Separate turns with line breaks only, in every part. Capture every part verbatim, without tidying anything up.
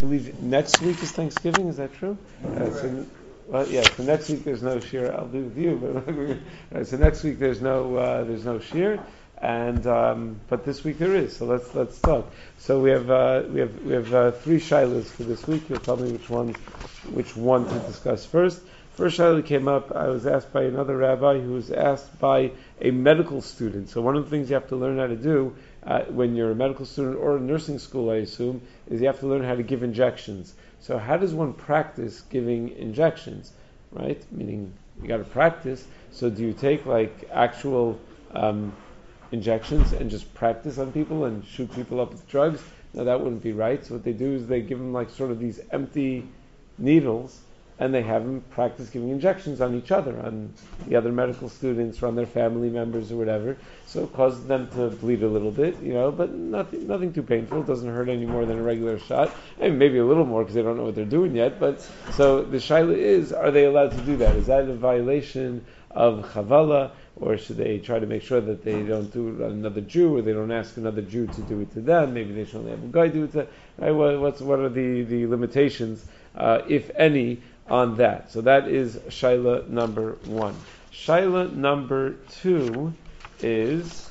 believe next week is Thanksgiving. Is that true? Uh, so, well, yeah. So next week there's no shir. I'll be with you. But uh, so next week there's no uh, there's no shir, and um, but this week there is. So let's let's talk. So we have uh, we have we have uh, three shilas for this week. You'll tell me which one which one to discuss first. First shilah came up. I was asked by another rabbi who was asked by a medical student. So one of the things you have to learn how to do uh, when you're a medical student or in nursing school, I assume, is you have to learn how to give injections. So how does one practice giving injections, right? Meaning you got to practice. So do you take like actual um, injections and just practice on people and shoot people up with drugs? No, that wouldn't be right. So what they do is they give them like sort of these empty needles, and they have them practice giving injections on each other, on the other medical students, or on their family members, or whatever. So it causes them to bleed a little bit, you know, but nothing, nothing too painful. It doesn't hurt any more than a regular shot, and maybe a little more because they don't know what they're doing yet. But so the shaila is: are they allowed to do that? Is that a violation of chavala, or should they try to make sure that they don't do it on another Jew, or they don't ask another Jew to do it to them? Maybe they should only have a guy do it to. Right? What, what's what are the the limitations, uh, if any, on that? So that is shaila number one. Shaila number two is,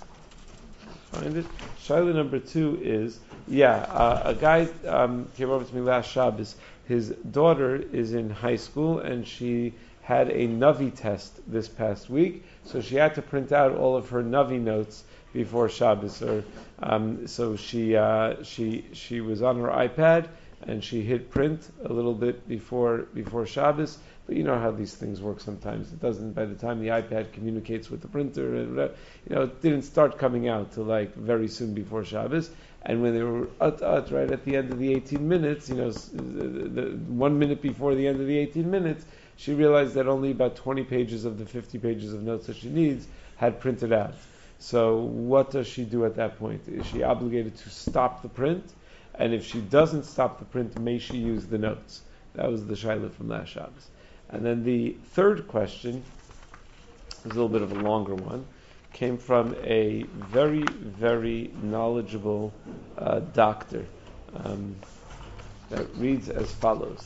find it. Shaila number two is, yeah, uh, a guy um, came over to me last Shabbos. His daughter is in high school and she had a Navi test this past week, so she had to print out all of her Navi notes before Shabbos. Or um, so she uh, she she was on her iPad and she hit print a little bit before before Shabbos. But you know how these things work sometimes. It doesn't, by the time the iPad communicates with the printer, and you know, it didn't start coming out till like very soon before Shabbos. And when they were ut ut right at the end of the eighteen minutes, you know, the, the, one minute before the end of the eighteen minutes, she realized that only about twenty pages of the fifty pages of notes that she needs had printed out. So what does she do at that point? Is she obligated to stop the print? And if she doesn't stop the print, may she use the notes? That was the shaila from last Shabbos. And then the third question is a little bit of a longer one. Came from a very, very knowledgeable uh, doctor um, that reads as follows.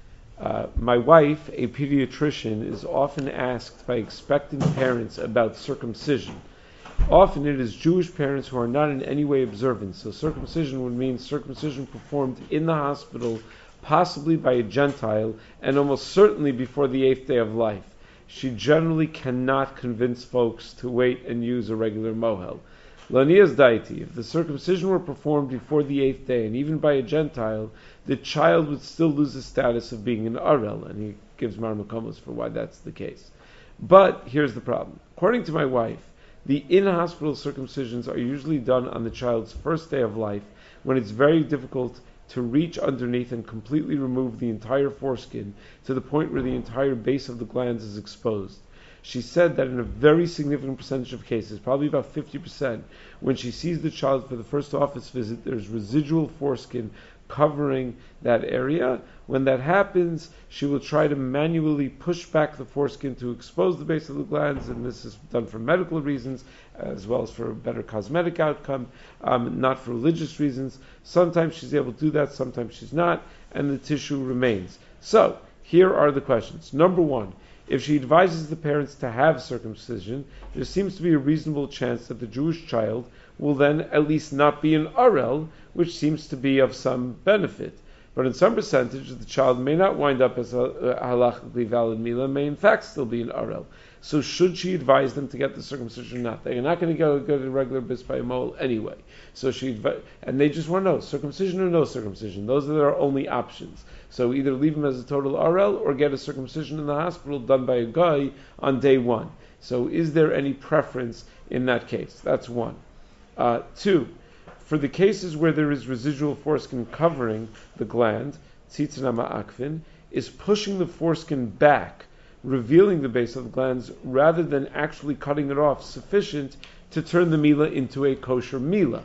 Uh, my wife, a pediatrician, is often asked by expectant parents about circumcision. Often it is Jewish parents who are not in any way observant, so circumcision would mean circumcision performed in the hospital, possibly by a Gentile, and almost certainly before the eighth day of life. She generally cannot convince folks to wait and use a regular mohel. Lania's deity, if the circumcision were performed before the eighth day, and even by a Gentile, the child would still lose the status of being an arel, and he gives marmakomos for why that's the case. But here's the problem. According to my wife, the in-hospital circumcisions are usually done on the child's first day of life, when it's very difficult to reach underneath and completely remove the entire foreskin to the point where the entire base of the glands is exposed. She said that in a very significant percentage of cases, probably about fifty percent, when she sees the child for the first office visit, there's residual foreskin covering that area. When that happens, she will try to manually push back the foreskin to expose the base of the glands, and this is done for medical reasons as well as for a better cosmetic outcome, um, not for religious reasons. Sometimes she's able to do that, sometimes she's not, and the tissue remains. So, here are the questions. Number one, if she advises the parents to have circumcision, there seems to be a reasonable chance that the Jewish child will then at least not be an arel, which seems to be of some benefit. But in some percentage, the child may not wind up as a, a halachically valid milah, may in fact still be an arel. So should she advise them to get the circumcision or not? They're not going to go, go to regular bis by mol anyway. So she advi- and they just want to know, circumcision or no circumcision. Those are their only options. So either leave them as a total arel or get a circumcision in the hospital done by a guy on day one. So is there any preference in that case? That's one. Uh, two, for the cases where there is residual foreskin covering the gland, tzitzana ma'akvin, is pushing the foreskin back, revealing the base of the glands, rather than actually cutting it off, sufficient to turn the milah into a kosher milah.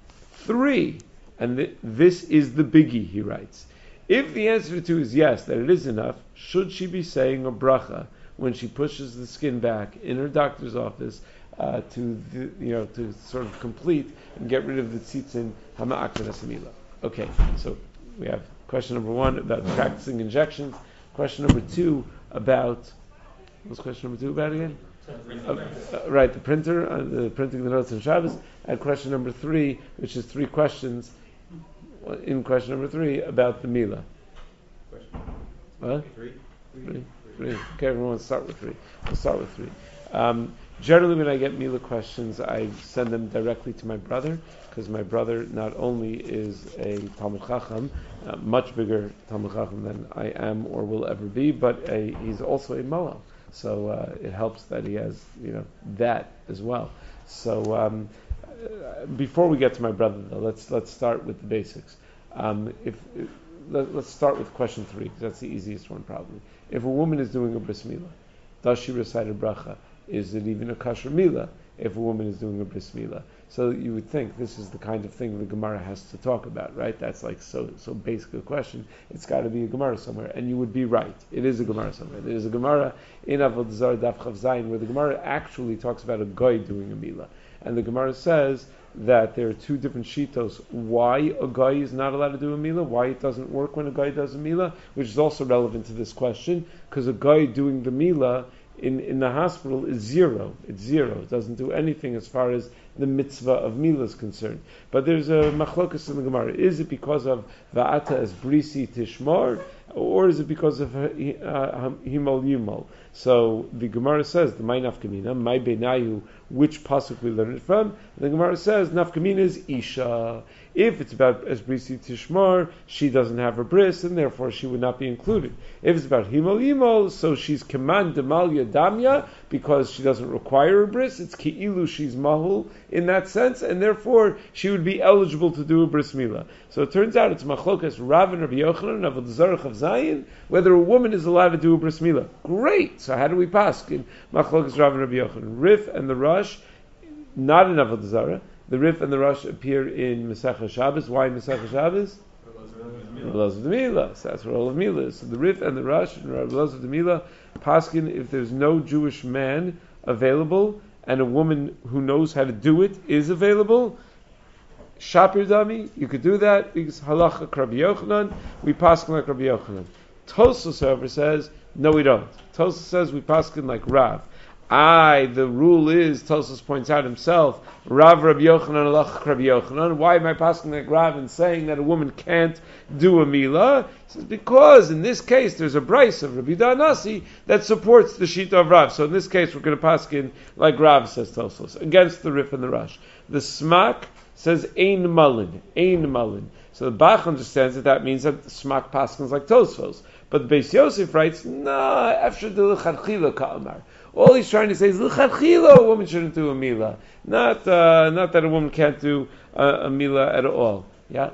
Three, and th- this is the biggie, he writes. If the answer to two is yes, that it is enough, should she be saying a bracha when she pushes the skin back in her doctor's office uh, to the, you know to sort of complete and get rid of the tzitzin hama'akvin asamila? Okay, so we have Question number one about practicing injections. Question number two about what's question number two about again? Uh, uh, right, the printer, uh, the printing the notes on Shabbos. And question number three, which is three questions. In question number three about the Mila.
Question.
What?
Three.
Three. Three. Okay, everyone, let's start with three. We'll start with three. Um, generally, when I get Mila questions, I send them directly to my brother, because my brother not only is a Talmud Chacham, uh, much bigger Talmud Chacham than I am or will ever be, but a, he's also a Moel. So uh, it helps that he has, you know, that as well. So um, uh, before we get to my brother, though, let's let's start with the basics. Um, if, if let, let's start with question three, because that's the easiest one probably. If a woman is doing a bris milah, does she recite a bracha? Is it even a kasher milah if a woman is doing a bris milah? So you would think this is the kind of thing the Gemara has to talk about, right? That's like so so basic a question. It's got to be a Gemara somewhere, and you would be right. It is a Gemara somewhere. There is a Gemara in Avodah Zarah Daf Chav Zayin where the Gemara actually talks about a guy doing a milah, and the Gemara says that there are two different shitos why a guy is not allowed to do a milah, why it doesn't work when a guy does a milah, which is also relevant to this question, because a guy doing the milah in, in the hospital is zero. It's zero. It doesn't do anything as far as the mitzvah of milah is concerned. But there's a machlokas in the Gemara. Is it because of va'ata as brisi tishmar, or is it because of uh, himal yimal? So the Gemara says the my nafkamina, my benayu, which pasuk we learn it from. And the Gemara says nafkamina is isha. If it's about as brisi tishmar, she doesn't have her bris, and therefore she would not be included. If it's about himal yimal, so she's command demalya damya because she doesn't require a bris. It's ki'ilu she's mahul in that sense, and therefore she would be eligible to do a bris milah. So it turns out it's machlokas Rav and Rabbi Yochanan of the Zarach of Zion whether a woman is allowed to do a bris milah. Great. So how do we pass in machlokas Rav and Rabbi Yochanan? Rif and the Rosh, not in Avodah Zarah. The Rif and the Rosh appear in Masechah Shabbos. Why Masechah Shabbos? Rabbi Elazar the Milah. So that's where all of Milah is. So the Rif and the Rosh and Rabbi Elazar the Milah paskin if there's no Jewish man available and a woman who knows how to do it is available. Shapir Dami, you could do that because halacha Rabbi Yochanan, we paskin like Rabbi Yochanan. Tosfos, however, says no, we don't. Tosfos says we paskin like Rav. I, the rule is, Tosfos points out himself, Rav Rabbi Yochanan, Alach Rabbi Yochanan. Why am I passing like Rav and saying that a woman can't do a milah? He says, because in this case there's a brais of Rabbi Danasi that supports the shita of Rav. So in this case we're going to pass in like Rav, says Tosfos, against the Rif and the Rosh. The Smak says Ein Malin, Ein Malin. So the Bach understands that that means that the Smak paskins like Tosfos. But the Beis Yosef writes, nah, after the L'chadchila ka'amar. All he's trying to say is l'chadchila a woman shouldn't do a milah, not uh, not that a woman can't do a, a milah at all. Yeah.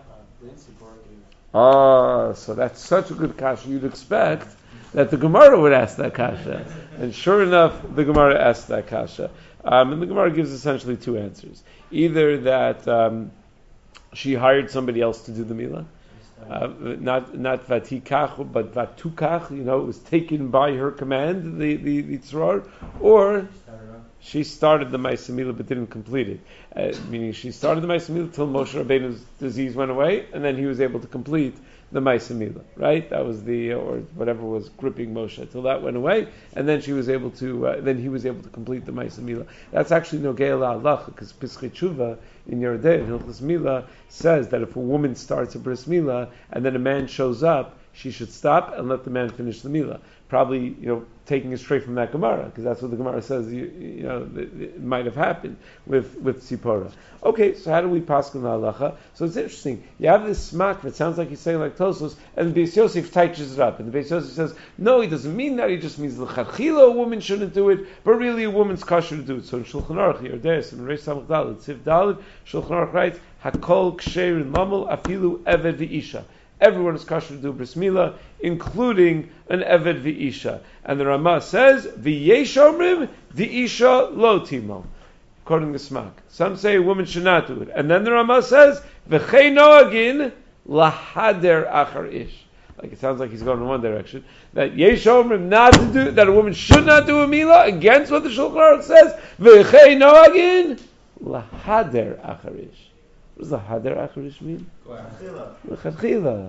Ah, so that's such a good kasha. You'd expect that the Gemara would ask that kasha, and sure enough, the Gemara asked that kasha. Um, and the Gemara gives essentially two answers: either that um, she hired somebody else to do the milah. Uh, not not vatikach, but vatukach. You know, it was taken by her command, the the, the tzror, or she started the Ma'aseh Milah but didn't complete it. Uh, meaning, she started the Ma'aseh Milah till Moshe Rabbeinu's disease went away, and then he was able to complete the Ma'aseh Milah. Right? That was the or whatever was gripping Moshe till that went away, and then she was able to. Uh, then he was able to complete the Ma'aseh Milah. That's actually nogei la'alacha because Pischei Tshuva in Yerdei in Hilchos Milah says that if a woman starts a bris milah and then a man shows up, she should stop and let the man finish the milah. Probably, you know, taking it straight from that Gemara, because that's what the Gemara says. You, you know, it, it might have happened with with Tzipora. Okay, so how do we pass on the halacha? So it's interesting. You have this smak that sounds like he's saying like Tosfos, and the Beis Yosef touches it up, and the Beis Yosef says, no, he doesn't mean that. He just means l'chadchila a woman shouldn't do it, but really a woman's kosher to do it. So in Shulchan Aruch, Yerdes, and Reish Samach Daled, Tziv Daled, Shulchan Aruch writes, Hakol ksher in lamel afilu eved v'isha. Everyone is kosher to do bris milah, including an eved v'isha. And the Ramah says, v'yesh omrim v'isha lo timo. According to Smak. Some say a woman should not do it. And then the Ramah says, v'chei noagin lahader achar ish. Like it sounds like he's going in one direction. That yesh omrim not to do, that a woman should not do a milah, against what the Shulchan Aruch says, v'chei noagin lahader achar ish. What does the hader acharish mean? L'chadchila.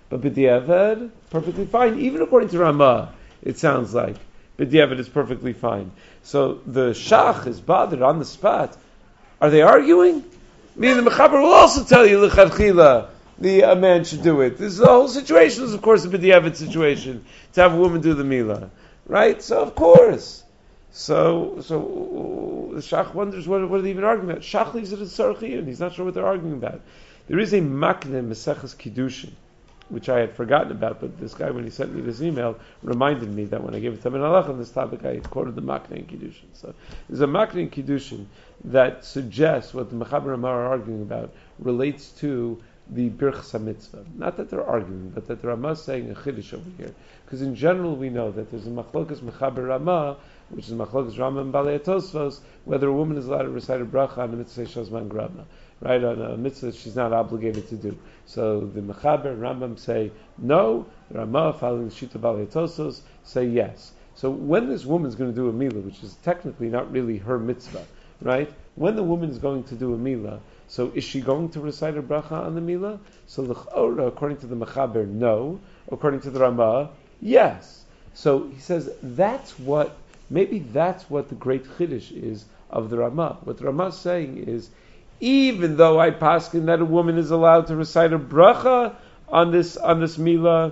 But b'diavad, perfectly fine. Even according to Ramah, it sounds like b'diavad is perfectly fine. So the shach is bothered on the spot. Are they arguing? Meaning the Mechaber will also tell you l'chadchila the a man should do it. This is the whole situation is of course a b'diavad situation to have a woman do the milah, right? So of course. So, so the Shach wonders what, what are they even arguing about. Shach leaves it as Sarchiyun. He's not sure what they're arguing about. There is a makne Meseches Kiddushin, which I had forgotten about, but this guy, when he sent me this email, reminded me that when I gave it to him in Halach on this topic, I quoted the makne in Kiddushin. So there's a makne in Kiddushin that suggests what the Mechaber Amar are arguing about relates to the Birchas HaMitzvah. Not that they're arguing, but that the Ramah is saying a Chiddush over here. Because in general we know that there's a Machlokas Mechaber Ramah, which is Machlokas Rambam and Balei Tosfos, whether a woman is allowed to recite a bracha on a mitzvah Shazman Grama, right, on a mitzvah she's not obligated to do. So the Mechaber and Rambam say no, the Ramah, following the Shita Balei Tosfos, say yes. So when this woman's going to do a milah, which is technically not really her mitzvah, right, when the woman is going to do a milah, so is she going to recite a bracha on the milah? So l'chora, according to the Mechaber, no. According to the Ramah, yes. So he says that's what, maybe that's what the great chiddush is of the Ramah. What the Ramah is saying is, even though I paskin that a woman is allowed to recite a bracha on this on this milah,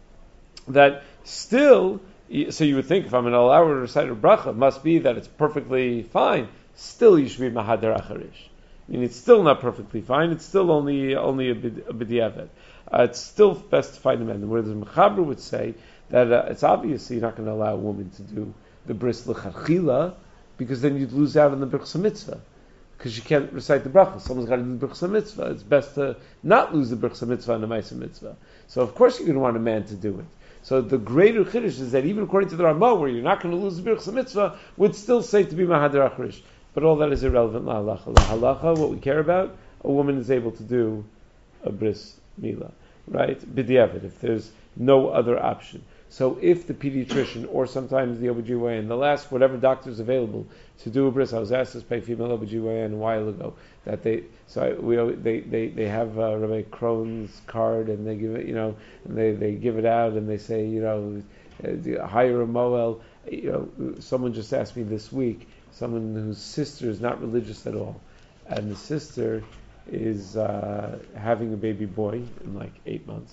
that still, so you would think if I'm going to allow her to recite a bracha, it must be that it's perfectly fine. Still, you should be mahader acharish. I mean, it's still not perfectly fine. It's still only only a b'diavad. Uh, it's still best to find a man. Whereas the Mechaber would say that uh, it's obviously you're not going to allow a woman to do the bris l'chadchila, because then you'd lose out on the Birchas HaMitzvah, because you can't recite the bracha. Someone's got to do the Birchas HaMitzvah. It's best to not lose the Birchas HaMitzvah and the Ma'aseh Mitzvah. So of course you're going to want a man to do it. So the greater chiddush is that even according to the Ramah, where you're not going to lose the Birchas HaMitzvah, would still say to be mahader acharish. But all that is irrelevant. La halacha. La halacha, what we care about, a woman is able to do a bris milah, right? B'diavad, if there's no other option. So if the pediatrician or sometimes the O B G Y N, they'll ask whatever doctor is available to do a bris. I was asked this by female O B G Y N a while ago that they so I, we they they they have uh, Rabbi Crohn's card and they give it, you know, and they, they give it out and they say, you know, uh, hire a Moel. You know, someone just asked me this week, someone whose sister is not religious at all, and the sister is uh, having a baby boy in like eight months.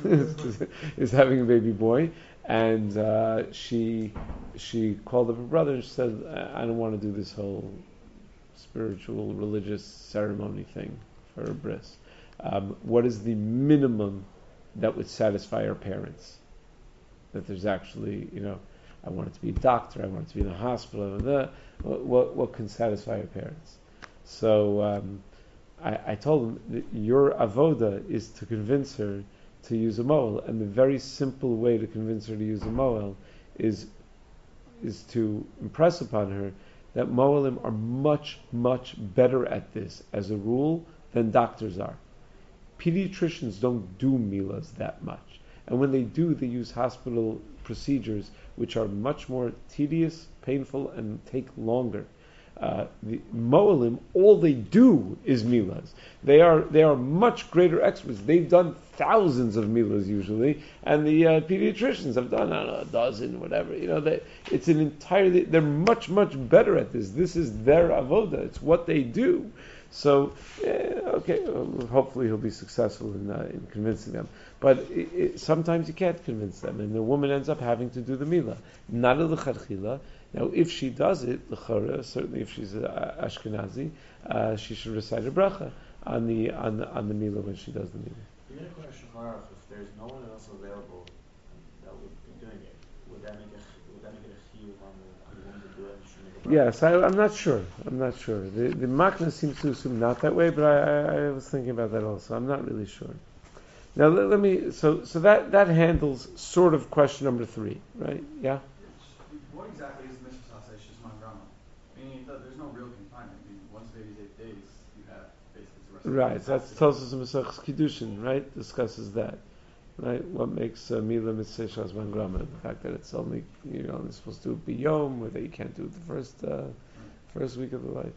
is having a baby boy, and uh, she she called up her brother and she said, "I don't want to do this whole spiritual religious ceremony thing for a bris. Um, what is the minimum that would satisfy our parents? That there's actually, you know, I want it to be a doctor, I want it to be in a hospital, and the, what, what what can satisfy our parents?" So. Um, I, I told him that your avoda is to convince her to use a moel, and the very simple way to convince her to use a moel is is to impress upon her that moelim are much, much better at this, as a rule, than doctors are. Pediatricians don't do milas that much, and when they do, they use hospital procedures which are much more tedious, painful, and take longer. Uh, the Moelim, all they do is milas. They are they are much greater experts. They've done thousands of milas usually, and the uh, pediatricians have done, I don't know, a dozen, whatever. You know, they, it's an entirely. They're much much better at this. This is their avoda. It's what they do. So, yeah, okay, well, hopefully he'll be successful in uh, in convincing them. But it, it, sometimes you can't convince them, and the woman ends up having to do the milah, not a l'chadchila. Now, if she does it, l'chora, certainly if she's uh, Ashkenazi, uh, she should recite a bracha on the on the, on the milah when she does the milah.
Even according to Shulchan Aruch, if there's no one else available that would be doing it, would that make a would that make it a chiyuv on the on the woman to do it? And she make a bracha?
Yes, I, I'm not sure. I'm not sure. The the Makna seems to assume not that way, but I, I, I was thinking about that also. I'm not really sure. Now let, let me. So so that that handles sort of question number three, right? Yeah.
What exactly is mitzvah saseh shishman grama? Meaning there's no real confinement. I mean, once the baby's eight days, you have basically the rest of
Right.
the
That's Tosfos Masechus Kiddushin, right? Discusses that, right? What makes uh, milah mitzvah shishman grama? The fact that it's only you're only supposed to do it biyom, or that you can't do it the first uh, first week of the life.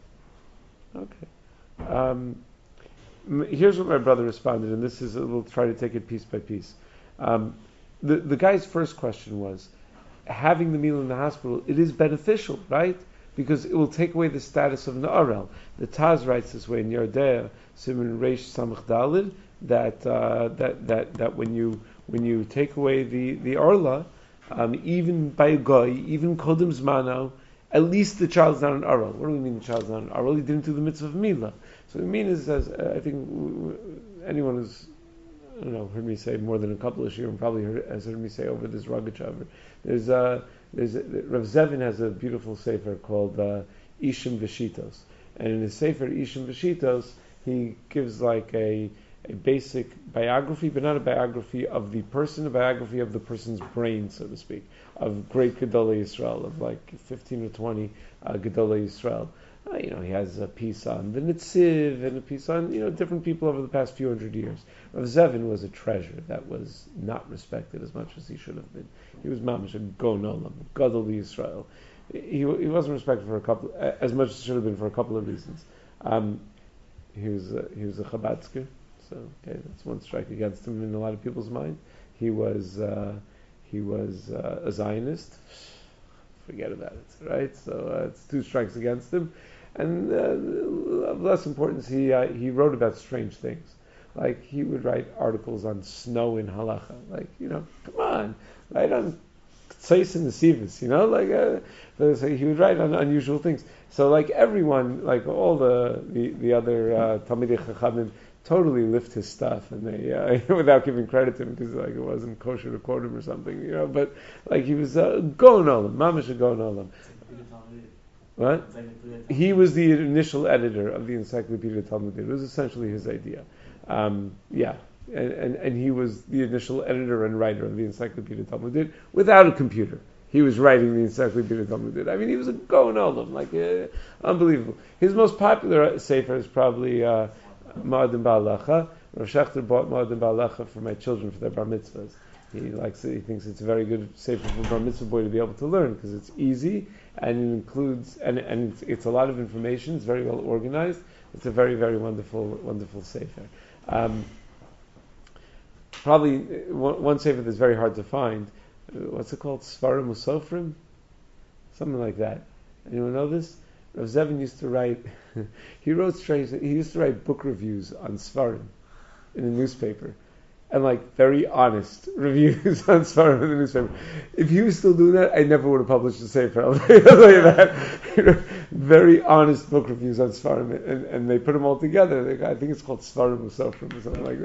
Okay. Um, m- here's what my brother responded, and this is we'll try to take it piece by piece. Um, the the guy's first question was, having the meal in the hospital, it is beneficial, right? Because it will take away the status of Na'arel. The Taz writes this way in Yardea, Simon Reish Samach Dalid, that uh, that that that when you when you take away the the Arla, um, even by a guy, even Kodem Zmano, at least the child's not an Arel. What do we mean the child's not an Arel? He didn't do the mitzvah of Mila. So what I mean is, as uh, I think w- w- anyone who's I don't know, heard me say more than a couple of shiurim, probably heard, has heard me say over this Rogachover. There's a, there's a, Rav Zevin has a beautiful sefer called uh, Ishim Veshitos, and in his sefer Ishim Veshitos, he gives like a a basic biography, but not a biography of the person, a biography of the person's brain, so to speak, of great Gedolei Yisrael, of like fifteen or twenty uh, Gedolei Yisrael. Uh, you know, he has a piece on the Nitziv and a piece on, you know, different people over the past few hundred years. Rav Zevin was a treasure that was not respected as much as he should have been. He was mamish a gon olam, gadol Yisrael. He he wasn't respected for a couple, as much as he should have been for a couple of reasons. Um, he was a, he was a Chabadsker, so okay, that's one strike against him in a lot of people's mind. He was uh, he was uh, a Zionist. Forget about it, right? So uh, it's two strikes against him. And uh, of less importance, he uh, he wrote about strange things. Like he would write articles on snow in halacha. Like, you know, come on, write on tzais and nesivos, you know, like uh, so he would write on unusual things. So like everyone, like all the the, the other uh, Talmidei Chachamim, totally lift his stuff, and they uh, without giving credit to him because like it wasn't kosher to quote him or something, you know. But like he was uh, gon olam, mamish a gon olam. What? He was the initial editor of the Encyclopedia Talmudit. It was essentially his idea. Um, yeah, and, and and he was the initial editor and writer of the Encyclopedia Talmudit without a computer. He was writing the Encyclopedia Talmudit. I mean, he was a gon olam, like uh, unbelievable. His most popular sefer is probably uh, Ma'adim Ba'alacha. Rav Shechter bought Ma'adim Ba'alacha for my children for their bar mitzvahs. He likes it. He thinks it's a very good sefer for bar mitzvah boy to be able to learn because it's easy and it includes and and it's, it's a lot of information. It's very well organized. It's a very very wonderful wonderful sefer. Um, probably one, one sefer that's very hard to find. What's it called? Svarim Usofrim, something like that. Anyone know this? Rav Zevin used to write. he wrote straight. He used to write book reviews on Svarim in a newspaper. And like very honest reviews on Svarim in the newspaper. If he was still doing that, I never would have published a sefer. I'll tell you that. Very honest book reviews on Svarim, and, and they put them all together. They, I think it's called Svarim Usofrim or something like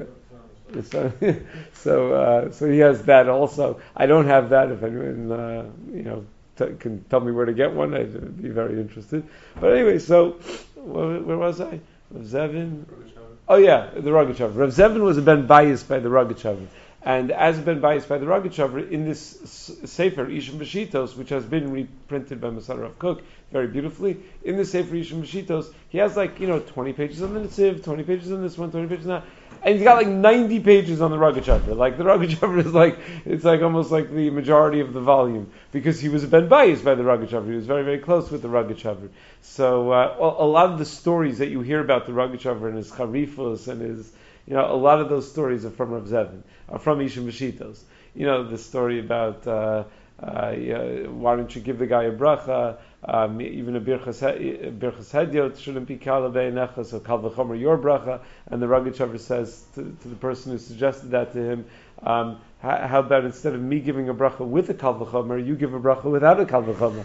that. So, uh, so he has that also. I don't have that. If anyone, uh, you know, t- can tell me where to get one, I'd be very interested. But anyway, so where, where was I? Zevin. Oh yeah, the Rogachover. Rav Zevin was a ben biased by the Rogachover, and as a ben biased by the Rogachover, in this sefer Ishim Beshitos, which has been reprinted by Masada Rav Kook very beautifully, in the sefer Ishim Beshitos, he has like you know twenty pages on the Netziv, twenty pages on this one, twenty pages on that, and he's got like ninety pages on the Rogachover. Like the Rogachover is like it's like almost like the majority of the volume because he was a ben biased by the Rogachover. He was very very close with the Rogachover. So uh, a lot of the stories that you hear about the Rogachover and his Charifos and his, you know, a lot of those stories are from Rav Zevin, are from Ishim Beshitos. You know, the story about uh, uh, yeah, why don't you give the guy a bracha, um, even a birchas hediot shouldn't be kala be'enecha, so kal v'chomer your bracha, and the Rogachover says to, to the person who suggested that to him, um, how, how about instead of me giving a bracha with a kal v'chomer, you give a bracha without a kal v'chomer.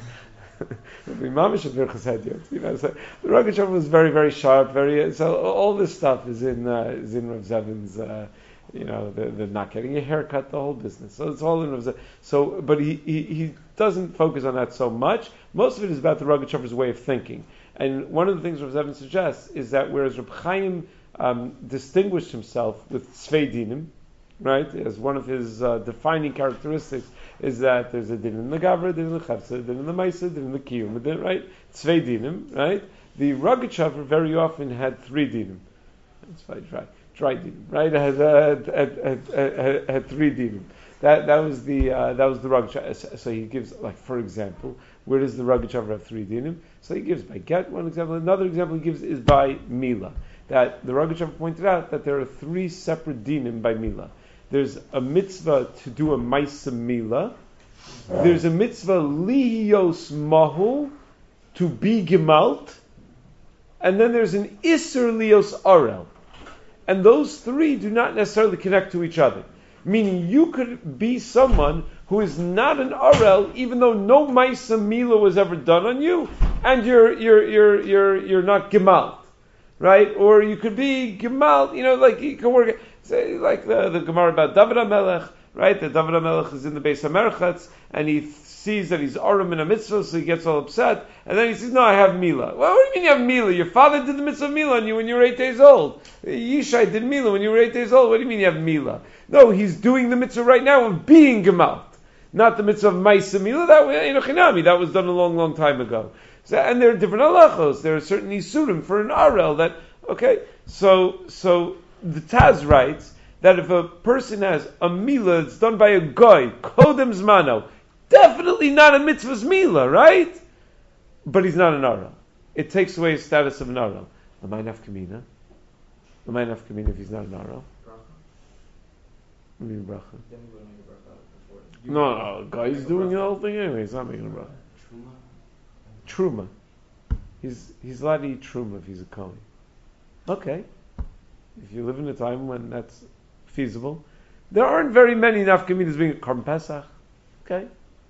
You know, so the Rogachover was very, very sharp. Very so all this stuff is in uh, is in Rav Zevin's. Uh, you know, the, the not getting a haircut, the whole business. So it's all in Rav Zevin. So, but he, he he doesn't focus on that so much. Most of it is about the Rogachover's way of thinking. And one of the things Rav Zevin suggests is that whereas Reb Chaim um, distinguished himself with Tzvei Dinim, right, as one of his uh, defining characteristics is that there's a din in the gavra, din in the chefsa, din in the maisa, din in the kiyum, din, right? Tzvei dinim, right? The Rogachover very often had three dinim. That's fine, dry, dry dinim, right? Had, uh, had, had, had, had three dinim. That that was the uh, that was the Rogachover. So he gives, like for example, where does the Rogachover have three dinim? So he gives by get one example. Another example he gives is by mila. That the Rogachover pointed out that there are three separate dinim by mila. There's a mitzvah to do a ma'aseh milah. There's a mitzvah lihiyos mahu, to be gemalt, and then there's an isser lios arel. And those three do not necessarily connect to each other. Meaning you could be someone who is not an arel, even though no ma'aseh milah was ever done on you, and you're you're you're you're you're not gemalt, right? Or you could be gemalt, you know, like you can work say, like the, the Gemara about David HaMelech, right? That David HaMelech is in the Beis HaMerchatz, and he sees that he's arum in a mitzvah, so he gets all upset, and then he says, no, I have milah. Well, what do you mean you have milah? Your father did the mitzvah of milah on you when you were eight days old. Yishai did milah when you were eight days old. What do you mean you have milah? No, he's doing the mitzvah right now of being gemalt, not the mitzvah of ma'aseh milah. That was, you know, chinami, that was done a long, long time ago. So, and there are different halachos. There are certain isurim for an arel that, okay, so, so the Taz writes that if a person has a milah that's done by a goy, kodem zmano, definitely not a mitzvah's milah, right? But he's not an arel. It takes away his status of an arel. L'may nafkamina. L'may nafkamina if he's not an arel. What do you mean bracha?
Then we would make a bracha before.
No, no, guy's doing the whole thing anyway. He's not making a bracha. Truma. He's he's allowed to eat truma if he's a kohen. Okay. If you live in a time when that's feasible. There aren't very many nafkaminas being Korban Pesach. Okay.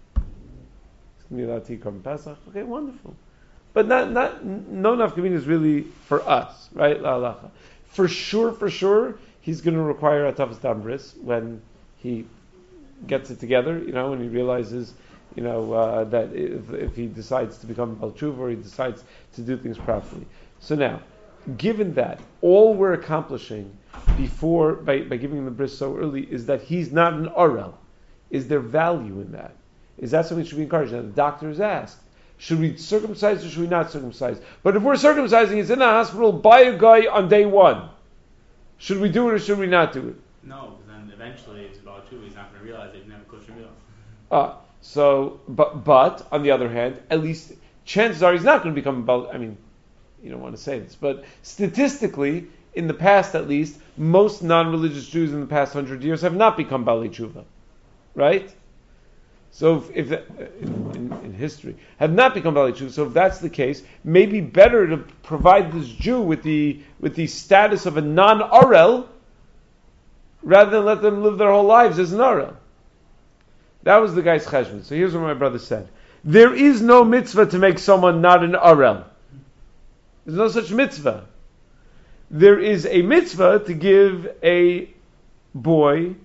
It's going to be allowed to eat Korban Pesach. Okay, wonderful. But not, not, no nafkaminas really for us, right? La halacha. For sure, for sure, he's going to require a tafas dam bris when he gets it together, you know, when he realizes, you know, uh, that if, if he decides to become Bal Tshuva or he decides to do things properly. So now, given that, all we're accomplishing before, by, by giving him the bris so early, is that he's not an arel. Is there value in that? Is that something that should be encouraged? Now, the doctor is asked, should we circumcise or should we not circumcise? But if we're circumcising, he's in a hospital by a guy on day one. Should we do it or should we not do it?
No, because then eventually it's about two. He's not going to realize they didn't have a kosher meal.
Ah, so, but, but, on the other hand, at least, chances are he's not going to become about, I mean, you don't want to say this, but statistically, in the past at least, most non-religious Jews in the past hundred years have not become Baalei Tshuva. Right? So if, if in, in, in history, have not become Baalei Tshuva, so if that's the case, maybe better to provide this Jew with the with the status of a non-Arel, rather than let them live their whole lives as an Arel. That was the guy's cheshbon. So here's what my brother said. There is no mitzvah to make someone not an Arel. There's no such mitzvah. There is a mitzvah to give a boy,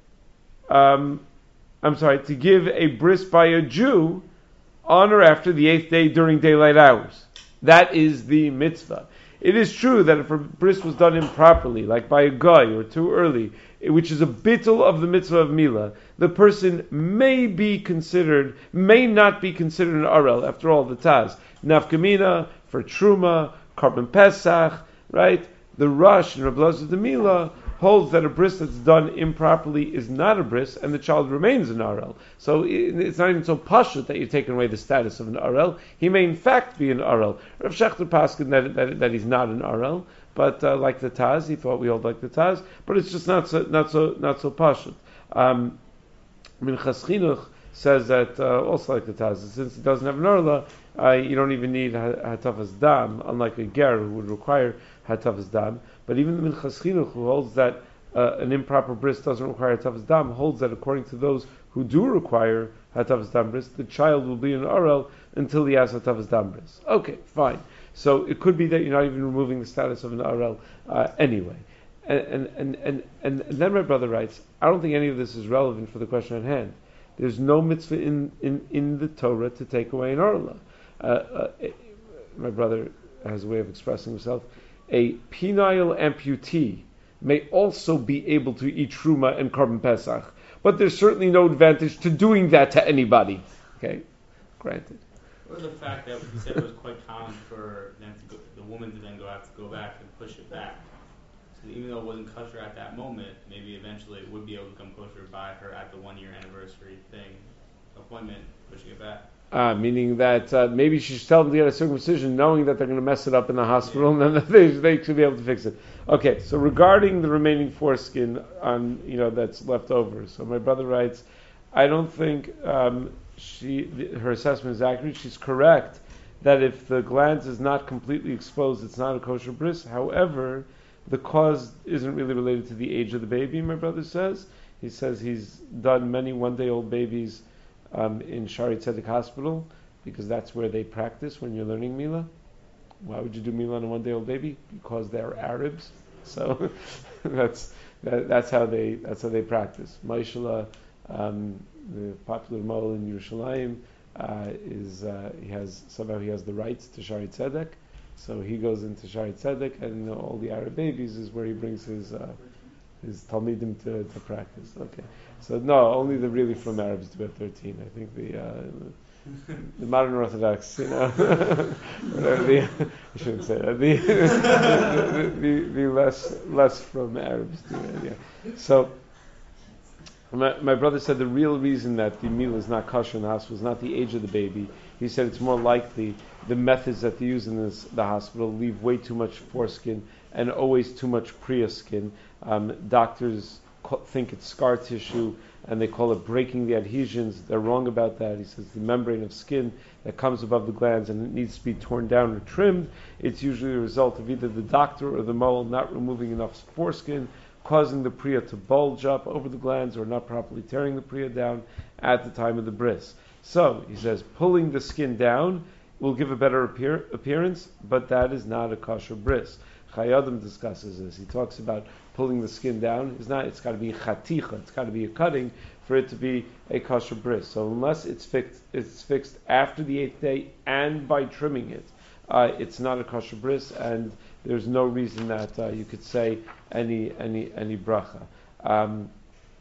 um, I'm sorry, to give a bris by a Jew on or after the eighth day during daylight hours. That is the mitzvah. It is true that if a bris was done improperly, like by a guy or too early, which is a bittul of the mitzvah of milah, the person may be considered, may not be considered an arel. After all, the Taz, nafkamina for truma, Korban Pesach, right? The Rush and Rabbi Elazar the Milah holds that a bris that's done improperly is not a bris, and the child remains an arel. So it's not even so pashut that you're taking away the status of an arel. He may in fact be an arel. Rav Shechter paskin that, that that he's not an arel, but uh, like the Taz, he thought we hold like the Taz, but it's just not so not so not so pashut. Um, Minchas Chinuch says that uh, also like the Taz, since it doesn't have an arel, uh, you don't even need hatafas dam, unlike a ger who would require hatafas dam. But even the Minchas Chinuch, who holds that uh, an improper bris doesn't require hatafas dam, holds that according to those who do require hatafas dam bris, the child will be an arel until he has hatafas dam bris. Okay, fine. So it could be that you're not even removing the status of an arel uh, anyway. And and, and and and then my brother writes, I don't think any of this is relevant for the question at hand. There's no mitzvah in, in, in the Torah to take away an arla. Uh, uh, my brother has a way of expressing himself. A penile amputee may also be able to eat truma and Korban Pesach, but there's certainly no advantage to doing that to anybody. Okay, granted.
Or the fact that he said it was quite common for them to go, the woman to then go have to go back and push it back. So even though it wasn't kosher at that moment, maybe eventually it would be able to become kosher by her at the one year anniversary thing, appointment, pushing it back.
Uh, meaning that uh, maybe she should tell them to get a circumcision knowing that they're going to mess it up in the hospital and then they, they should be able to fix it. Okay, so regarding the remaining foreskin on, you know, that's left over. So my brother writes, I don't think um, she the, her assessment is accurate. She's correct that if the glands is not completely exposed, it's not a kosher bris. However, the cause isn't really related to the age of the baby, my brother says. He says he's done many one-day-old babies Um, in Shari Tzedek Hospital, because that's where they practice when you're learning Mila. Why would you do Mila on a one-day-old baby? Because they're Arabs. So that's that, that's how they that's how they practice. Maishala, um, the popular mole in Yerushalayim, uh, is uh, he has somehow he has the rights to Shari Tzedek, so he goes into Shari Tzedek, and all the Arab babies is where he brings his. Uh, his talmidim to, to practice. Okay, so no, only the really from Arabs do at thirteen. I think the uh, the modern Orthodox, you know, the, I shouldn't say that. The the, the, the less less from Arabs do it. Yeah. So my, my brother said the real reason that the meal is not kosher in the hospital is not the age of the baby. He said it's more likely the methods that they use in this, the hospital leave way too much foreskin and always too much priya skin. Um, doctors co- think it's scar tissue, and they call it breaking the adhesions. They're wrong about that. He says the membrane of skin that comes above the glands and it needs to be torn down or trimmed. It's usually a result of either the doctor or the mole not removing enough foreskin, causing the priya to bulge up over the glands, or not properly tearing the priya down at the time of the bris. So, he says, pulling the skin down will give a better appear- appearance, but that is not a kosher bris. Chayadim discusses this. He talks about pulling the skin down. It's not. It's got to be chaticha. It's got to be a cutting for it to be a kosher bris. So unless it's fixed, it's fixed after the eighth day and by trimming it, uh, it's not a kosher bris, and there's no reason that uh, you could say any any any bracha. Um,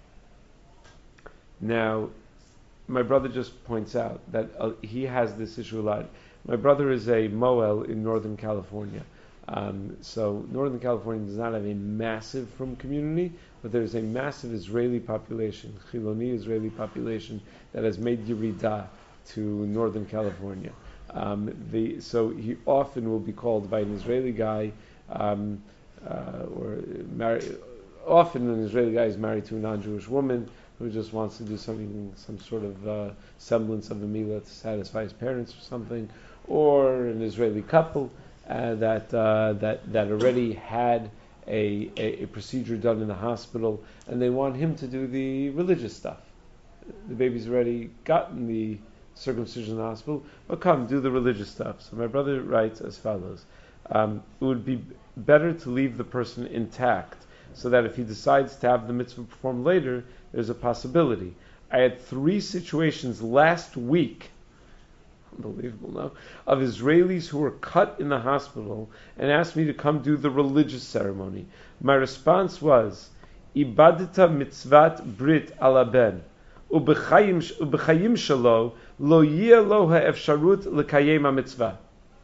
now, my brother just points out that uh, he has this issue a lot. My brother is a Moel in Northern California. Um, so Northern California does not have a massive frum community, but there's a massive Israeli population, Chiloni Israeli population, that has made Yerida to Northern California. Um, the, so he often will be called by an Israeli guy, um, uh, or marry, often an Israeli guy is married to a non-Jewish woman who just wants to do something, some sort of uh, semblance of a milah to satisfy his parents or something, or an Israeli couple Uh, that uh, that that already had a, a, a procedure done in the hospital, and they want him to do the religious stuff. The baby's already gotten the circumcision in the hospital, but come, do the religious stuff. So my brother writes as follows. Um, it would be better to leave the person intact, so that if he decides to have the mitzvah performed later, there's a possibility. I had three situations last week, unbelievable now, of Israelis who were cut in the hospital and asked me to come do the religious ceremony. My response was, Ibadita mitzvat brit ala ben, ubechayim shalo lo yeh lo ha'efsharut lekayem ha-mitzvah.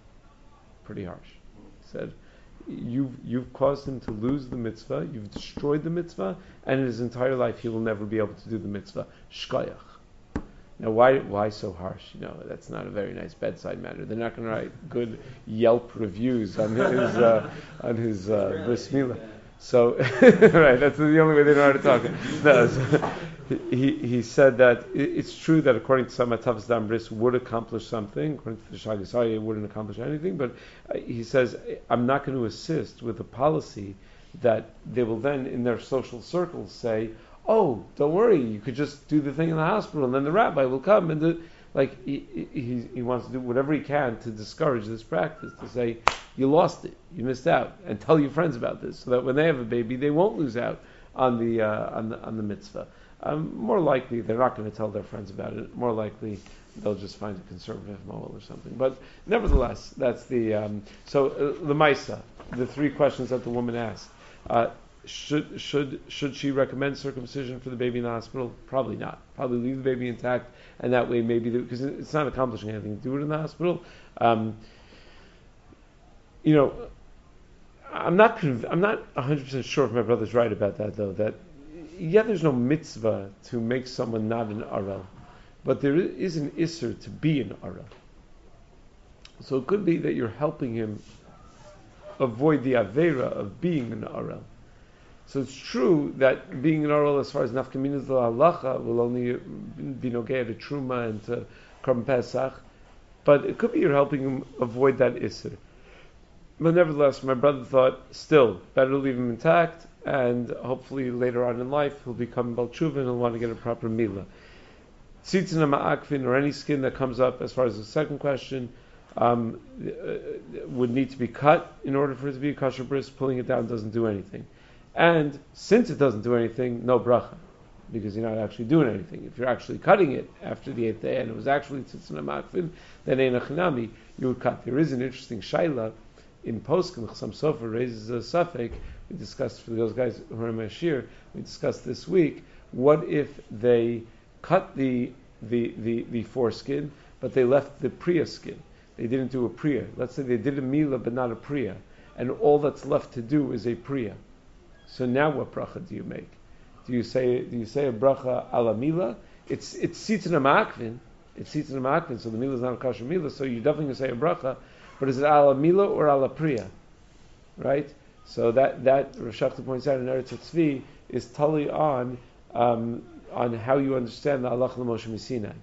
Pretty harsh. He said, you've, you've caused him to lose the mitzvah, you've destroyed the mitzvah, and in his entire life he will never be able to do the mitzvah. Shkoyach. Now, why why so harsh? You know, that's not a very nice bedside manner. They're not going to write good Yelp reviews on his uh, on his uh, bris milah. So, right, that's the only way they know how to talk. No, so he he said that it's true that according to some Atavas Dam bris would accomplish something. According to the Shagasai, it wouldn't accomplish anything. But uh, he says, I'm not going to assist with a policy that they will then, in their social circles, say, oh, don't worry, you could just do the thing in the hospital, and then the rabbi will come and do. Like he, he, he wants to do whatever he can to discourage this practice, to say, you lost it, you missed out, and tell your friends about this, so that when they have a baby, they won't lose out on the uh, on the on the mitzvah. Um, more likely, they're not going to tell their friends about it. More likely, they'll just find a conservative mohel or something. But nevertheless, that's the um, so uh, the Maisa, the three questions that the woman asked. Uh, Should should should she recommend circumcision for the baby in the hospital? Probably not. Probably leave the baby intact, and that way maybe because it's not accomplishing anything to do it in the hospital. Um, you know, I'm not conv- I'm not one hundred percent sure if my brother's right about that though. That yeah, there's no mitzvah to make someone not an arel. but there is an isser to be an Arel. So it could be that you're helping him avoid the Avera of being an Arel. So it's true that being an Arel as far as Nafkaminas the Halacha will only be Nogea to Truma and to Korban Pesach, but it could be you're helping him avoid that Isser. But nevertheless, my brother thought, still, better to leave him intact, and hopefully later on in life he'll become Bal Tshuva and he'll want to get a proper Mila. Tzitzin Ma'akvin, or any skin that comes up, as far as the second question, um, would need to be cut in order for it to be a kosher bris. Pulling it down doesn't do anything. And since it doesn't do anything, no bracha, because you're not actually doing anything. If you're actually cutting it after the eighth day and it was actually tzitzin ma'akvin, then ein achinami, you would cut. There is an interesting shaila in Poskim. Chassam Sofer raises a suffix. We discussed for those guys who are in Mashir. We discussed this week. What if they cut the the the, the foreskin, but they left the priya skin? They didn't do a priya. Let's say they did a mila but not a priya, and all that's left to do is a priya. So now what bracha do you make? Do you say do you say a bracha ala mila? It's it's tzitzin ma'akvin. It's tzitzin ma'akvin. So the mila is not a kosher mila. So you're definitely going to say a bracha, but is it ala mila or ala priya? Right. So that that Rav Shachta points out in Eretz Tzvi is totally on um, on how you understand the halach l'Moshe Sinai.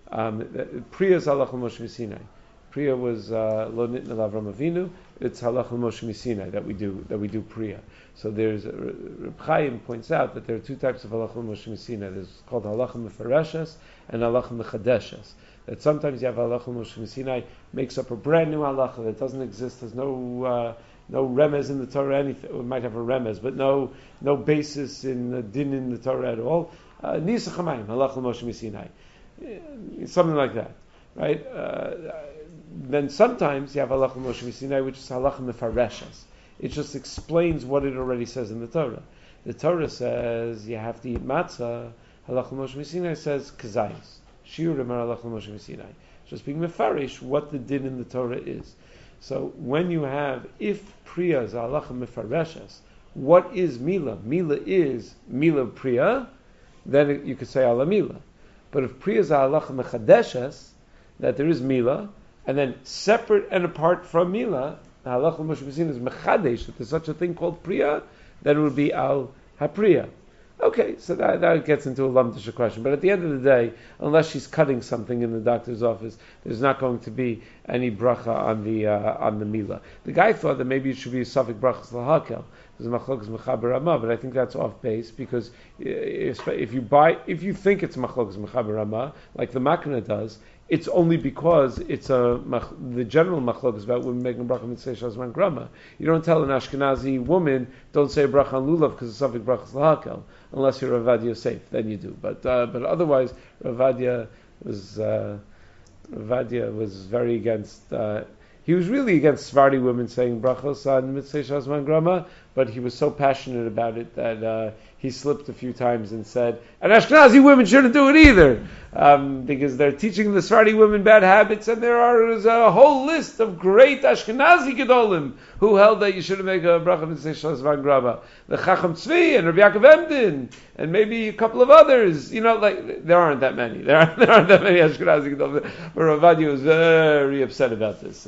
Um, priya is halach l'Moshe Sinai. Priya was lo nitna l'Avram Avinu. It's halach l'Moshe Sinai that we do that we do priya. So there's Reb Chaim points out that there are two types of halach l'Moshe Sinai. There's called halach mefareshes and halach mechadeshes. That sometimes you have halach l'Moshe Sinai makes up a brand new halacha that doesn't exist. There's no uh, no remez in the Torah. Anything it might have a remez, but no no basis in the din in the Torah at all. Nisa chamayim halach l'Moshe Sinai, something like that, right? Uh, then sometimes you have halach l'Moshe Sinai, which is halach mefareshes. It just explains what it already says in the Torah. The Torah says you have to eat matzah. Halach l'Moshe Sinai says kazayis. Shiurim are halach l'Moshe Sinai. Just being mefarish what the din in the Torah is. So when you have, if priya is halach mefareshes, what is mila? Mila is mila priya. Then it, you could say ala mila. But if priya is halach mechadeshes, that there is mila, and then separate and apart from mila, the halach l'Moshe Sinai is mechadesh, that there's such a thing called priya, then it would be al hapriya. Okay, so that, that gets into a lamdish question. But at the end of the day, unless she's cutting something in the doctor's office, there's not going to be any bracha on the uh, on the mila. The guy thought that maybe it should be a suffix brachas lahakel. There's machlokas mechaber ramah, but I think that's off base because if, if you buy, if you think it's machlokas mechaber ramah, like the Makna does, it's only because it's a the general machlok is about women making bracha mitzvah shazman grama. You don't tell an Ashkenazi woman don't say bracha on lulav because it's something brachas lahakel unless you're Rav Ovadia Yosef, then you do. But uh, but otherwise, Rav Ovadia was uh, Rav Ovadia was very against. Uh, he was really against Sephardi women saying brachos on mitzvah shazman grama, but he was so passionate about it that uh, he slipped a few times and said, and Ashkenazi women shouldn't do it either, um, because they're teaching the Sephardi women bad habits, and there are a whole list of great Ashkenazi Gedolim who held that you shouldn't make a bracha mitzvah shazman grama. The Chacham Tzvi and Rabbi Yaakov Emden, and maybe a couple of others. You know, like there aren't that many. There aren't, there aren't that many Ashkenazi Gedolim. But Rav Ovadia was very upset about this.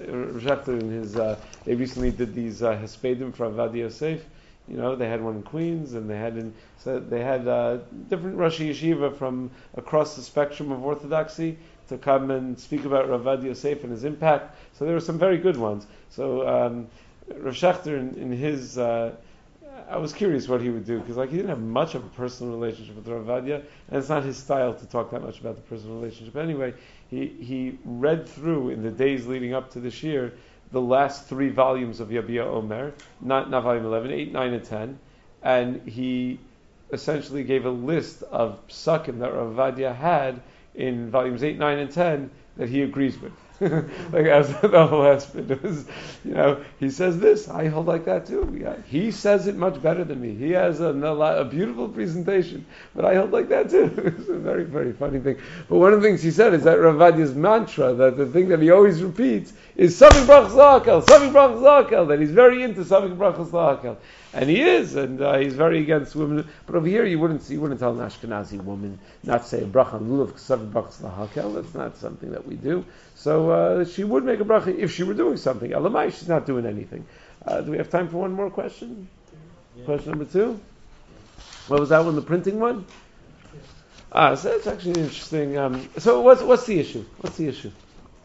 Rav in his, uh, they recently did these uh, Hespedim for Rav Ovadia Yosef. You know, they had one in Queens, and they had in so they had uh, different Rosh Yeshiva from across the spectrum of Orthodoxy to come and speak about Rav Ovadia Yosef and his impact. So there were some very good ones. So um, Rav Schachter in, in his, uh, I was curious what he would do because like he didn't have much of a personal relationship with Rav Ovadia, and it's not his style to talk that much about the personal relationship. Anyway, he he read through in the days leading up to this year the last three volumes of Yabia Omer, not, not volume eleven, eight, nine, and ten, and he essentially gave a list of psukim that Rav Ovadia had in volumes eight, nine, and ten that he agrees with. Like as the whole aspect was, you know, he says this, I hold like that too. Yeah, he says it much better than me. He has a, a beautiful presentation, but I hold like that too. It's a very, very funny thing. But one of the things he said is that Rav Ovadia's mantra, that the thing that he always repeats, is Samik Brachas Lahakel, Samik Brachas Lahakel, that he's very into Samik Brachas Lahakel. and he is, and uh, he's very against women. But over here, you wouldn't you wouldn't tell an Ashkenazi woman not to say a bracha on lulav k'sav brachas lahakel. That's not something that we do. So uh, she would make a bracha if she were doing something. Elamai, she's not doing anything. Uh, do we have time for one more question? Yeah. Question number two. What was that one? The printing one? Ah, so that's actually interesting. Um, so what's what's the issue? What's the issue?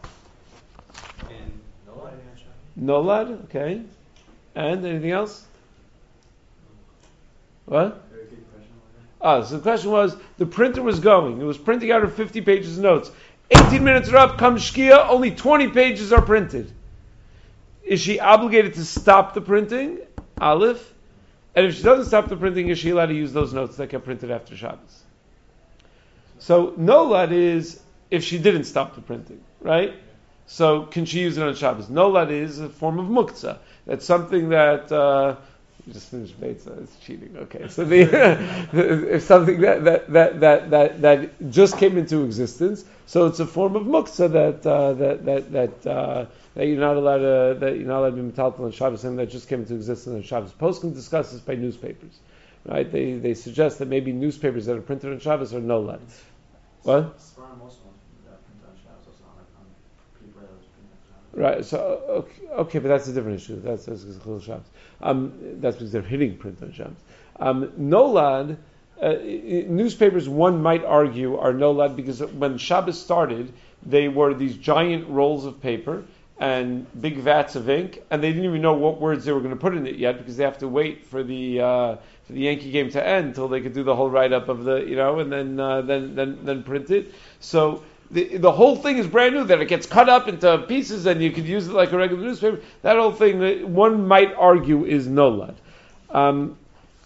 And
Nolad, okay. And anything else? What? Ah, so the question was, the printer was going. It was printing out of fifty pages of notes. eighteen minutes are up, comes Shkia, only twenty pages are printed. Is she obligated to stop the printing? Aleph. And if she doesn't stop the printing, is she allowed to use those notes that get printed after Shabbos? So, Nolad is if she didn't stop the printing, right? So, can she use it on Shabbos? Nolad is a form of muktzah. That's something that... Uh, you just finished Beitzah, it's cheating. Okay, so the if something that that, that that that that just came into existence, so it's a form of muktzah that uh, that that that uh, that you're not allowed to that you're not allowed to be metaltal on Shabbos, and that just came into existence on Shabbos. Poskim discuss this by newspapers, right? They they suggest that maybe newspapers that are printed on Shabbos are nolad. What? Right. So okay, okay, but that's a different issue. That's that's Chilul Shabbos. Um, that's because they're hitting print on Shabbos. Um, Nolad, uh, newspapers, one might argue, are Nolad because when Shabbos started, they were these giant rolls of paper and big vats of ink, and they didn't even know what words they were going to put in it yet because they have to wait for the uh, for the Yankee game to end until they could do the whole write up of the you know and then uh, then then then print it. So. The, the whole thing is brand new, that it gets cut up into pieces and you could use it like a regular newspaper. That whole thing, one might argue, is nolad. Um,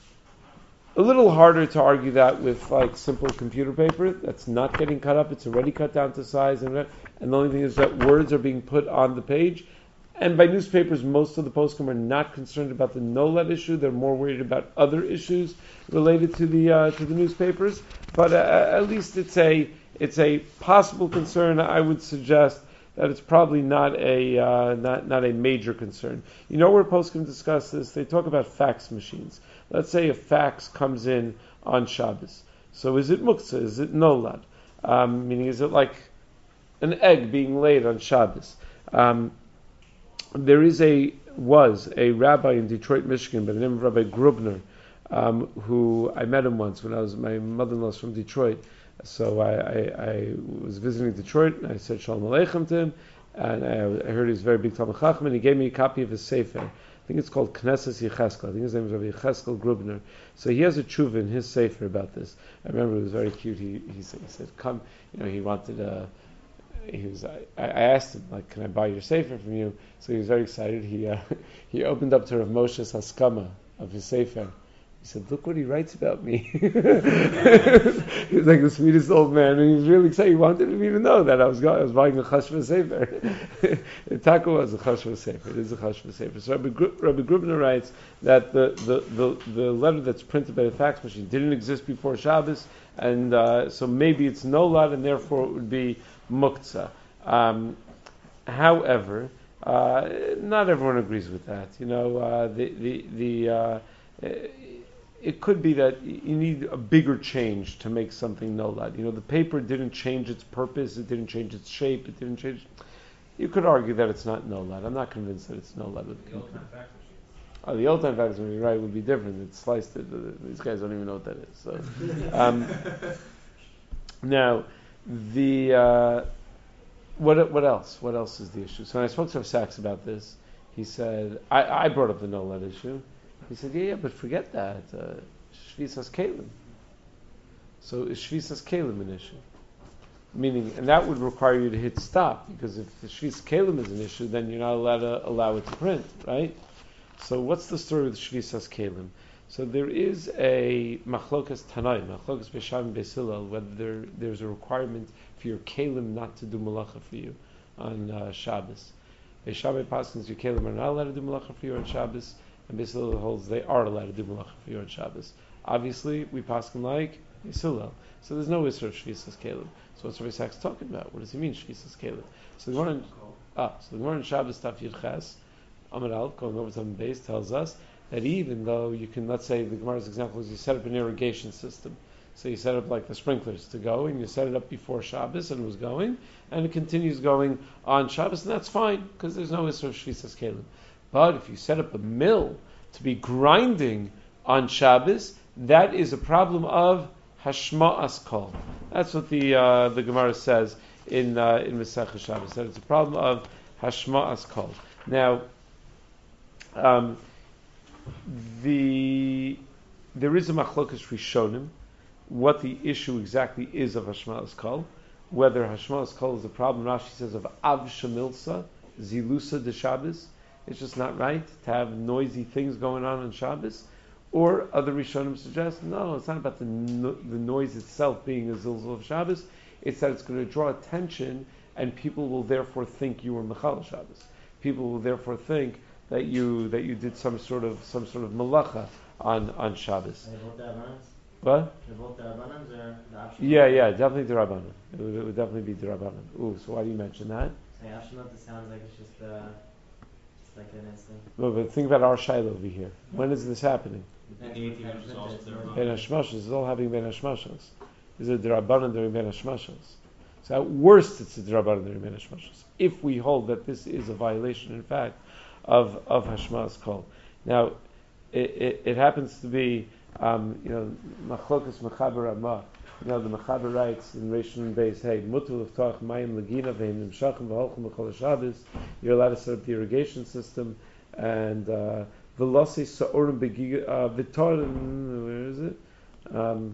a little harder to argue that with like simple computer paper that's not getting cut up, it's already cut down to size, and, and the only thing is that words are being put on the page. And by newspapers, most of the poskim are not concerned about the nolad issue. They're more worried about other issues related to the uh, to the newspapers. But uh, at least it's a It's a possible concern. I would suggest that it's probably not a uh, not not a major concern. You know where poskim discuss this? They talk about fax machines. Let's say a fax comes in on Shabbos. So is it muktzah? Is it nolad? Um, meaning, is it like an egg being laid on Shabbos? Um, there is a was a rabbi in Detroit, Michigan, by the name of Rabbi Grubner, um, who I met him once when I was my mother-in-law's from Detroit. So I, I, I was visiting Detroit, and I said Shalom Aleichem to him, and I, I heard he was a very big Talmud Chacham, and he gave me a copy of his Sefer. I think it's called Knesset Yecheskel. I think his name is Rabbi Yecheskel Grubner. So he has a tshuva in his Sefer about this. I remember it was very cute. He he said, he said come, you know, he wanted uh he was I, I asked him, like, can I buy your Sefer from you? So he was very excited. He uh, he opened up to Rav Moshe's Haskama of his Sefer. He said, look what he writes about me. He was like the sweetest old man, and he was really excited. He wanted me to know that I was going, I was buying a Chashva Sefer. The Taka was a Chashva Sefer. It is a Chashva Sefer. So Rabbi, Gru- Rabbi Grubner writes that the, the, the, the letter that's printed by the fax machine didn't exist before Shabbos, and uh, so maybe it's nolad, and therefore it would be muktzah. Um, however, uh, not everyone agrees with that. You know, uh, the the the. Uh, It could be that you need a bigger change to make something nolad. You know, the paper didn't change its purpose, it didn't change its shape, it didn't change... You could argue that it's not nolad. I'm not convinced that it's nolad with the old-time fax machines. Oh, the old-time fax machine, you're right, would be different. It's sliced it. These guys don't even know what that is. So, um, now, the... Uh, what what else? What else is the issue? So when I spoke to Rav Sachs about this, he said... I, I brought up the nolad issue. He said, yeah, yeah, but forget that. Uh, Shvisas Kalim. So is Shvisas Kalim an issue? Meaning, and that would require you to hit stop, because if the Shvisas Kalim is an issue, then you're not allowed to allow it to print, right? So what's the story with Shvisas Kalim? So there is a Machlokas Tanai, Machlokas Besham and Beis Hillel, whether there, there's a requirement for your Kalim not to do malacha for you on uh, Shabbos. Beishamai Paskins, your Kalim are not allowed to do malacha for you on Shabbos, and Beis Hillel holds they are allowed to do malacha for you on Shabbos. Obviously, we paskin like Beis Hillel, so there's no issue of Shvisas Kalim. So what's Rabbi Sachs talking about? What does he mean, Shvisas Kalim? So the Gemara, ah, so the Gemara in Shabbos Taf Yud Ches, Amar Al, going over to the base, tells us that even though you can, let's say the Gemara's example is you set up an irrigation system. So you set up like the sprinklers to go, and you set it up before Shabbos, and it was going, and it continues going on Shabbos, and that's fine, because there's no Isra of Shvisas Kelim. But if you set up a mill to be grinding on Shabbos, that is a problem of Hashma'as Kol. That's what the uh, the Gemara says in uh, in Masechah Shabbos, that it's a problem of Hashma'as Kol. Now, um, the there is a Machlokas Rishonim, what the issue exactly is of Hashma'as Kol, whether Hashma'as Kol is a problem, Rashi says, of Av Shemilsa, Zilusa de Shabbos. It's just not right to have noisy things going on on Shabbos. Or other Rishonim suggest, no, it's not about the no, the noise itself being a zilzul of Shabbos. It's that it's going to draw attention, and people will therefore think you were Mechal Shabbos. People will therefore think that you that you did some sort of some sort of malacha on on Shabbos. What? Yeah, yeah, definitely the Rabbanan. It would, it would definitely be the Rabbanan. Ooh, so why do you mention that?
It sounds like it's just, uh, just like an instant.
No, but think about our Shiloh over here. When is this happening?
And the eighteen inches also the
Ben Hashmashos is all having Ben Hashmashos. Is it the Rabbanan during Ben Hashmashos? So at worst, it's the Rabbanan during Ben Hashmashos. If we hold that this is a violation, in fact, of of Hashma'as Kol. Now, it, it, it happens to be, um, you know, Machlokas Mechaber Ramah. You know, the Mechaber writes in Rishon Beis, hey, Mutul Ftach Mayim Lagina Ve'im Nimshachim V'Holchim B'Chol Shabbos. You're allowed to set up the irrigation system, and uh, Velocity Sa'orim Begiga V'Torim. Where is it? Um,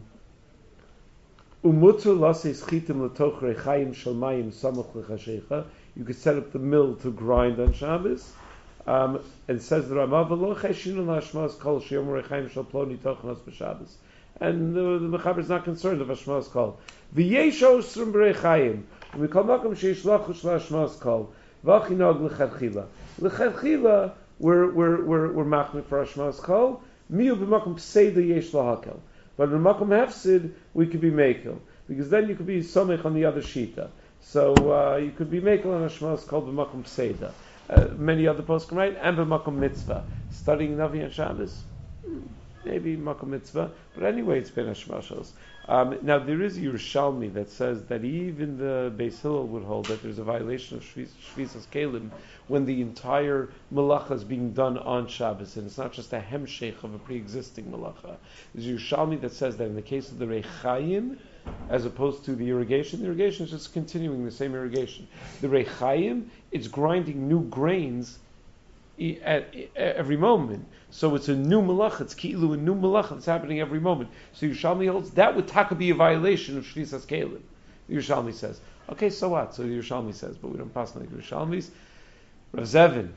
Umutu Lasei Schitim L'Toch Rechayim Shel Mayim Samach L'Chashecha. You could set up the mill to grind on Shabbos. Um, and says the Ramah, V'lo Cheshinu L'Hashma'as Kol Sheyom Rechayim Shel Ploni Tochnos B'Shabbos. And the, the Mechaber is not concerned of Hashma'as Kol. V'yesho Srum B'Rechayim. V'mikol Makom Sheishlachu Shel Hashma'as Kol. V'achinog L'Chadchila. L'Chadchila, we're, we're, we're, we're machmir for Hashma'as Kol. Miu B'makom Pseida Yesh L'Hakel. But in Makom Hefsid, we could be Mekel. Because then you could be Somech on the other Shita. So uh, you could be Mekel on Hashma'as Kol B'makom Pseida. Uh, many other poskim, right? And B'makom Mitzvah. Studying Navi and Shabbos. Maybe Makom Mitzvah, but anyway, it's Ben Hashmashos. Um, now, there is a Yerushalmi that says that even the Beis Hillel would hold that there's a violation of Shvisas Kelim when the entire malacha is being done on Shabbos, and it's not just a hemshech of a pre-existing malacha. There's a Yerushalmi that says that in the case of the Rechayim, as opposed to the irrigation, the irrigation is just continuing the same irrigation. The Rechayim, it's grinding new grains at every moment. So it's a new malacha, it's ki'ilu, a new malacha that's happening every moment. So Yerushalmi holds that would taka be a violation of Shvisas Kelim. Yerushalmi says. Okay, so what? So Yerushalmi says, but we don't pass like Yerushalmis. Rav Zevin,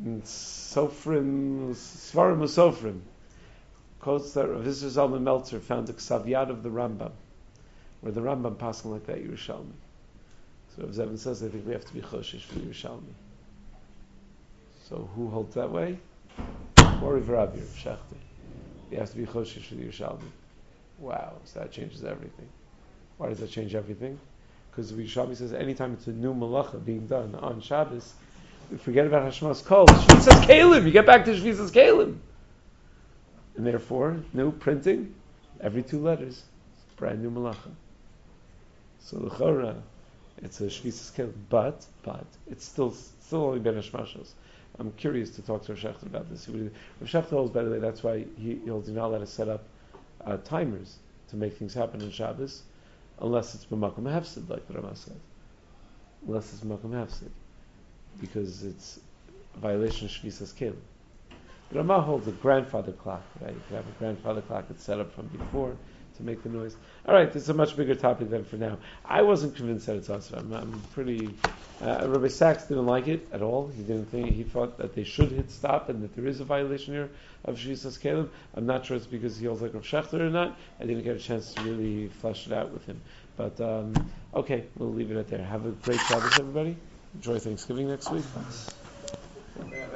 Sofrim, Svarim Sofrim, quotes that Rav Yisrael Zalman Meltzer found the Ksaviyad of the Rambam, where the Rambam passing like that Yerushalmi. So Rav Zevin says, I think we have to be choshish for Yerushalmi. So who holds that way? Or Rav Rabbi, Rav Shechter. He has to be choshish for the Yerushalmi. Wow, so that changes everything. Why does that change everything? Because the Yerushalmi says anytime it's a new malacha being done on Shabbos, we forget about Hashma'as Kol. Shvisas Kelim. You get back to Shvisas Kelim. And therefore, new printing, every two letters, brand new malacha. So the Chora, it's a Shvisas Kelim. But, but, it's still still only Ben Hashmashos. I'm curious to talk to Rav Shechter about this. Rav Shechter holds, by the way, that's why he, he holds you're not allowed to set up uh, timers to make things happen on Shabbos, unless it's b'makom hefsid, like the Rama said. Unless it's b'makom hefsid, because it's a violation of Shvisas Kelim. The Rama holds a grandfather clock, right? You can have a grandfather clock that's set up from before to make the noise. All right, it's a much bigger topic than for now. I wasn't convinced that it's awesome. I'm, I'm pretty. Uh, Rabbi Sachs didn't like it at all. He didn't think he thought that they should hit stop and that there is a violation here of Shvisas Kelim. I'm not sure it's because he holds like Rav Shechter or not. I didn't get a chance to really flesh it out with him. But um, okay, we'll leave it at there. Have a great Shabbos, everybody. Enjoy Thanksgiving next week.